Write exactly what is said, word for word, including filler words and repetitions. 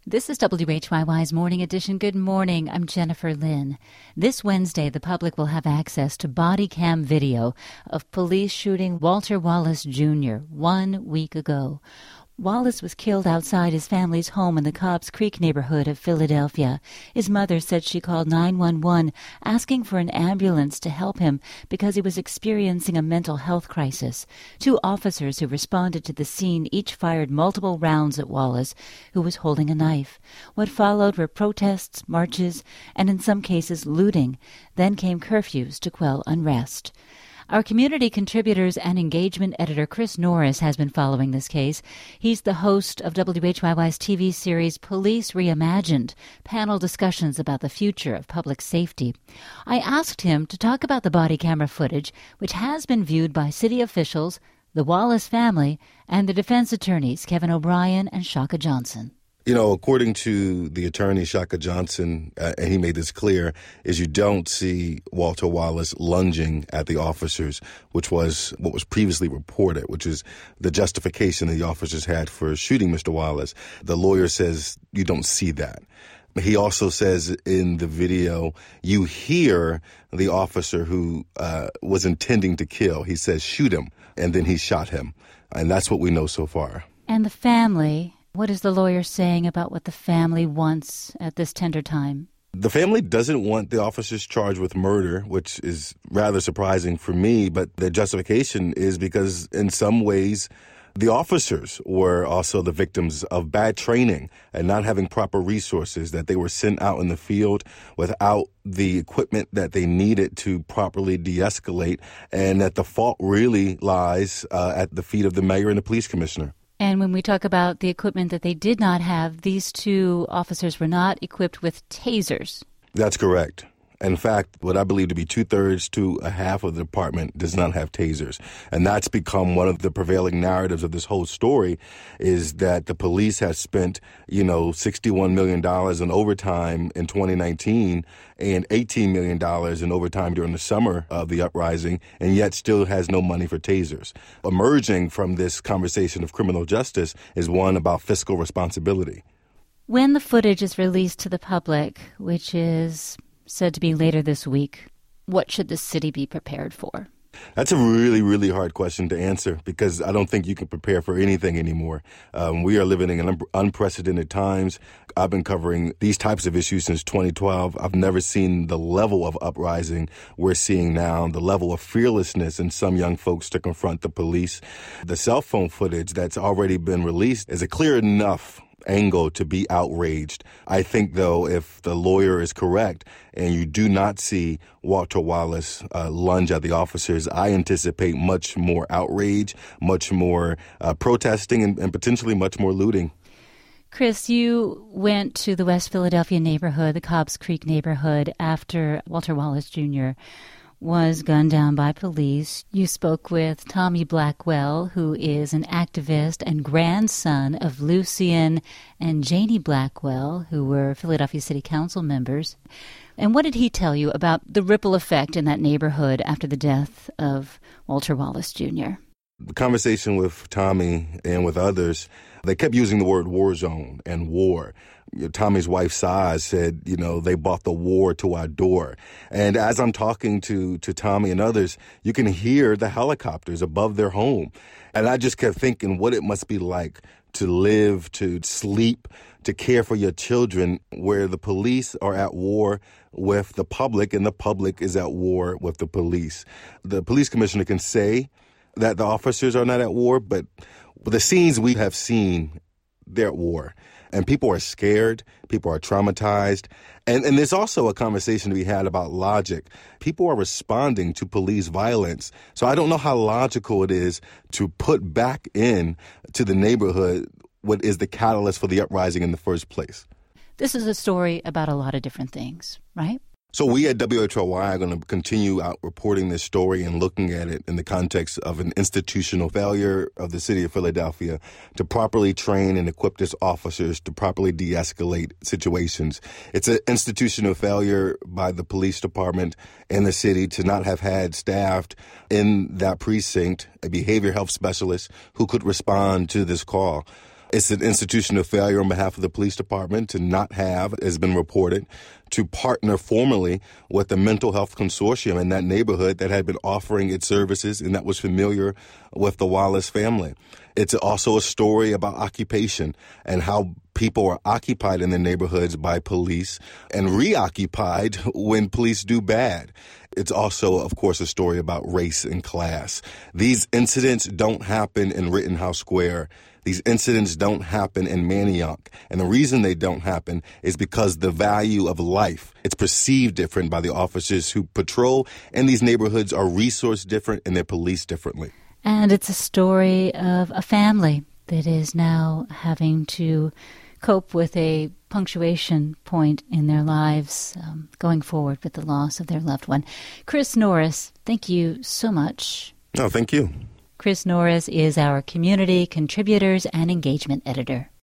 This is W H Y Y's Morning Edition. Good morning. I'm Jennifer Lynn. This Wednesday, the public will have access to body cam video of police shooting Walter Wallace Junior one week ago. Wallace was killed outside his family's home in the Cobbs Creek neighborhood of Philadelphia. His mother said she called nine one one asking for an ambulance to help him because he was experiencing a mental health crisis. Two officers who responded to the scene each fired multiple rounds at Wallace, who was holding a knife. What followed were protests, marches, and in some cases looting. Then came curfews to quell unrest. Our community contributors and engagement editor Chris Norris has been following this case. He's the host of W H Y Y's T V series Police Reimagined, panel discussions about the future of public safety. I asked him to talk about the body camera footage, which has been viewed by city officials, the Wallace family, and the defense attorneys Kevin O'Brien and Shaka Johnson. You know, according to the attorney, Shaka Johnson, uh, and he made this clear, is you don't see Walter Wallace lunging at the officers, which was what was previously reported, which is the justification that the officers had for shooting Mister Wallace. The lawyer says you don't see that. He also says in the video, you hear the officer who uh, was intending to kill. He says, shoot him, and then he shot him. And that's what we know so far. And the family... What is the lawyer saying about what the family wants at this tender time? The family doesn't want the officers charged with murder, which is rather surprising for me, but the justification is because in some ways the officers were also the victims of bad training and not having proper resources, that they were sent out in the field without the equipment that they needed to properly de-escalate, and that the fault really lies uh, at the feet of the mayor and the police commissioner. And when we talk about the equipment that they did not have, these two officers were not equipped with tasers. That's correct. In fact, what I believe to be two-thirds to a half of the department does not have tasers. And that's become one of the prevailing narratives of this whole story, is that the police have spent, you know, sixty-one million dollars in overtime in twenty nineteen and eighteen million dollars in overtime during the summer of the uprising, and yet still has no money for tasers. Emerging from this conversation of criminal justice is one about fiscal responsibility. When the footage is released to the public, which is said to be later this week, what should the city be prepared for? That's a really, really hard question to answer, because I don't think you can prepare for anything anymore. Um, we are living in un- unprecedented times. I've been covering these types of issues since twenty twelve. I've never seen the level of uprising we're seeing now, the level of fearlessness in some young folks to confront the police. The cell phone footage that's already been released is a clear enough angle to be outraged. I think, though, if the lawyer is correct and you do not see Walter Wallace uh, lunge at the officers, I anticipate much more outrage, much more uh, protesting, and, and potentially much more looting. Chris, you went to the West Philadelphia neighborhood, the Cobbs Creek neighborhood, after Walter Wallace Junior was gunned down by police. You spoke with Tommy Blackwell, who is an activist and grandson of Lucien and Janie Blackwell, who were Philadelphia City Council members. And what did he tell you about the ripple effect in that neighborhood after the death of Walter Wallace Junior? The conversation with Tommy and with others, they kept using the word war zone and war. Tommy's wife, Saz, said, you know, they brought the war to our door. And as I'm talking to, to Tommy and others, you can hear the helicopters above their home. And I just kept thinking what it must be like to live, to sleep, to care for your children, where the police are at war with the public and the public is at war with the police. The police commissioner can say that the officers are not at war, but the scenes we have seen, they're at war. And people are scared. People are traumatized. And, and there's also a conversation to be had about logic. People are responding to police violence. So I don't know how logical it is to put back in to the neighborhood what is the catalyst for the uprising in the first place. This is a story about a lot of different things, right? So we at W H Y Y are going to continue out reporting this story and looking at it in the context of an institutional failure of the city of Philadelphia to properly train and equip its officers to properly de-escalate situations. It's an institutional failure by the police department in the city to not have had staffed in that precinct a behavior health specialist who could respond to this call. It's an institution of failure on behalf of the police department to not have, as been reported, to partner formally with the mental health consortium in that neighborhood that had been offering its services and that was familiar with the Wallace family. It's also a story about occupation and how people are occupied in their neighborhoods by police and reoccupied when police do bad. It's also, of course, a story about race and class. These incidents don't happen in Rittenhouse Square. These incidents don't happen in Manayunk. And the reason they don't happen is because the value of life, it's perceived different by the officers who patrol, and these neighborhoods are resourced different and they're policed differently. And it's a story of a family that is now having to cope with a punctuation point in their lives um, going forward with the loss of their loved one. Chris Norris, thank you so much. No, thank you. Chris Norris is our community contributors and engagement editor.